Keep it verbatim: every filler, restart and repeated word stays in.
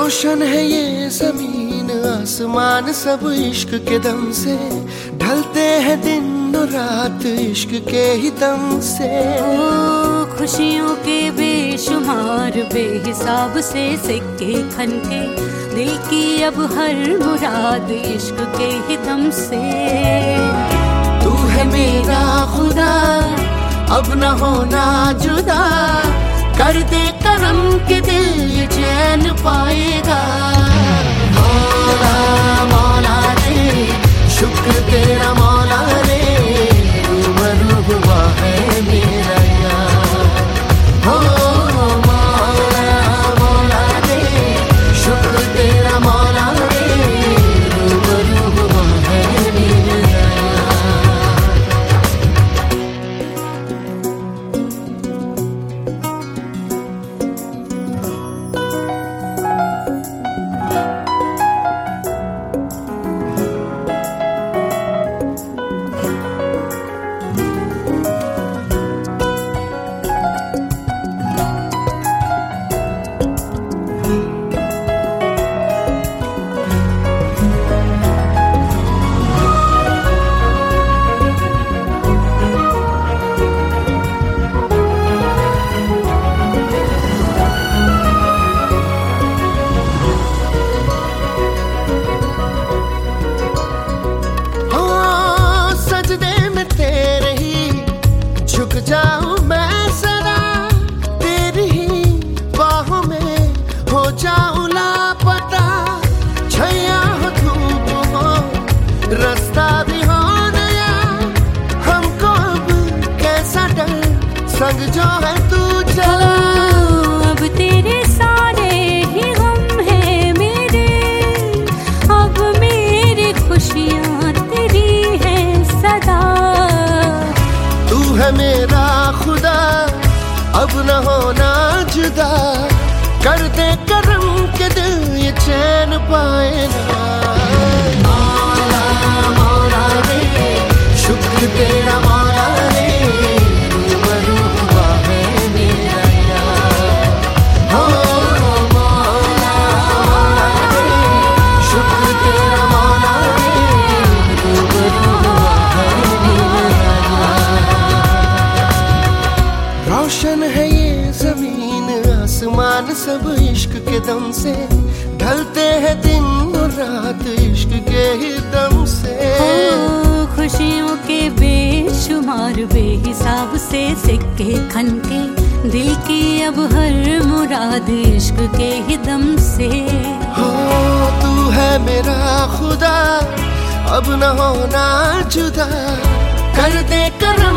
रोशन है ये जमीन आसमान सब इश्क के दम से, ढलते हैं दिन और रात इश्क के ही दम से। ओ खुशियों के बेशुमार बेहिसाब से सिक्के खनके, दिल की अब हर मुराद इश्क के ही दम से। तू है मेरा खुदा अब न होना जुदा, कर दे करम के दिल ये चैन पाएगा। मौला मौला रे शुक्र तेरा मौला रे, रूबरू हुआ है मेरा यार। हो मौला मौला रे शुक्र तेरा मौला रे, रूबरू हुआ है मेरा यार। झुक जाऊं मैं सदा तेरी ही बाहों में, हो जाऊं लापता छैया हो धूप हो रास्ता भी हो नया। हमको अब कैसा डर संग जो है तू चला। अब तेरे सारे ही गम है मेरे, अब मेरी खुशियाँ तेरी हैं सदा। तू है मेरा खुदा अब न होना जुदा, कर दे करम के दिल ये चैन पाए ना। मौला मौला रे शुक्र तेरा मौला रे, रूबरू हुआ है मेरा यार। हो मौला मौला रे शुक्र तेरा मौला रे, रूबरू हुआ है मेरा यार। रोशन है ये जमीन आसमान सब इश्क के दम से, ढलते हैं दिन और रात इश्क के ही दम से। ओ खुशियों के बेशुमार बेहिसाब से सिक्के खनके, दिल की अब हर मुराद इश्क के ही दम से। हो तू है मेरा खुदा अब न होना जुदा, कर दे कर